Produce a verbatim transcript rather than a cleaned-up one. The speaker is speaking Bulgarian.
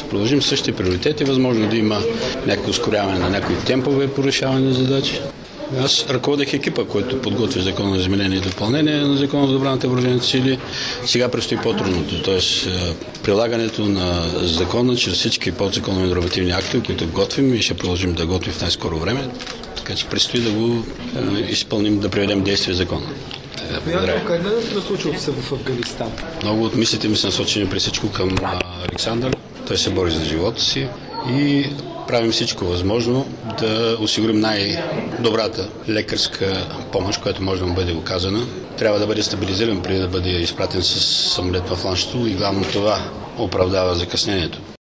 Ще продължим същите приоритети, възможно да има някакво ускоряване на някои темпове по решаване на задачи. Аз ръководех екипа, който подготви закона за изменение и допълнение на закона за отбраната и въоръжените сили. Сега предстои по-трудното, т.е. прилагането на закона чрез всички подзаконови нормативни актове, които готвим и ще продължим да готвим в най-скоро време. Така че предстои да го е, изпълним, да приведем действие закона. Благодаря. Как да случилото се в Афганистан? Много от мислите ми са насочени при всичко към Александър. Той се бори за живота си и правим всичко възможно да осигурим най-добрата лекарска помощ, която може да му бъде оказана. Трябва да бъде стабилизиран преди да бъде изпратен с самолет в Ланщото и главно това оправдава закъснението.